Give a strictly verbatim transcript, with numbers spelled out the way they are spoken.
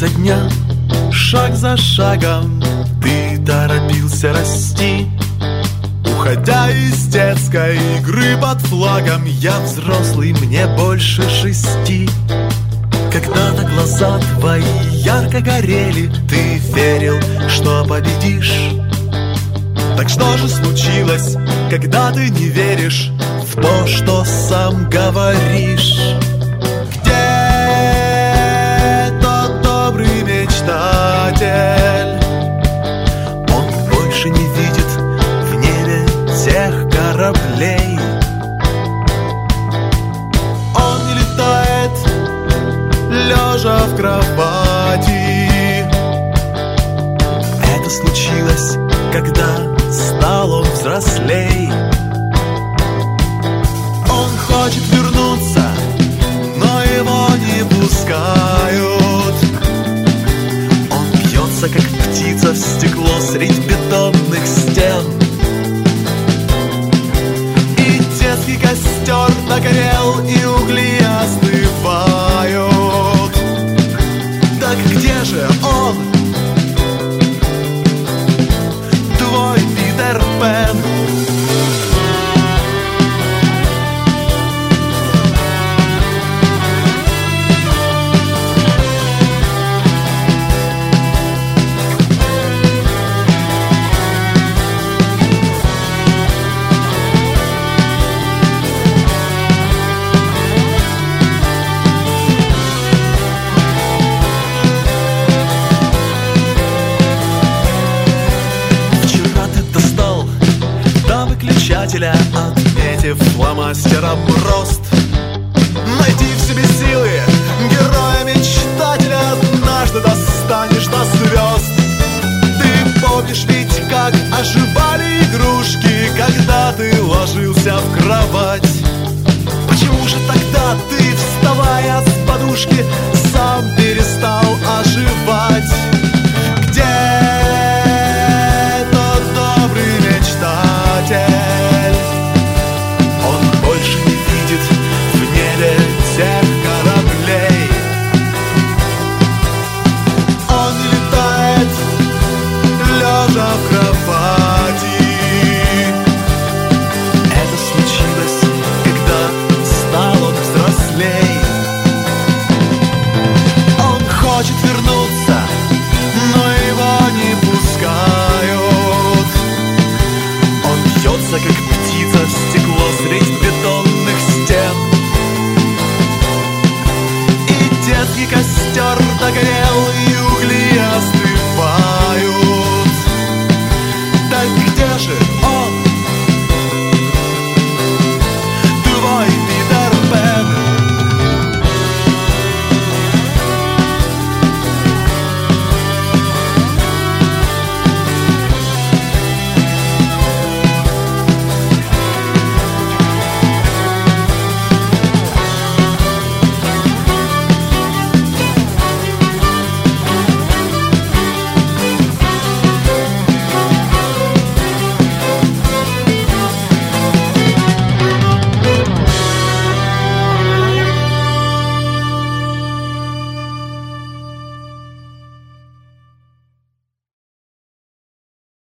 за дня, шаг за шагом ты торопился расти. Уходя из детской игры под флагом, я взрослый, мне больше шести. Когда-то глаза твои ярко горели, ты верил, что победишь. Так что же случилось, когда ты не веришь в то, что сам говоришь? Где тот добрый мечтатель? Он больше не видит в небе тех кораблей. Он не летает, лежа в кровати. Это случилось, когда стал он взрослей. Он хочет вернуться, но его не пускают. Он бьется, как птица в стекло средь бетонных стен. И детский костер нагорел, и угли остывают. Так где же он? Твой Питер Пен. Отметив фломастером рост, найди в себе силы героя-мечтателя, однажды достанешь до звезд. Ты помнишь ведь, как оживали игрушки, когда ты ложился в кровать? Почему же тогда ты, вставая с подушки, сам перестал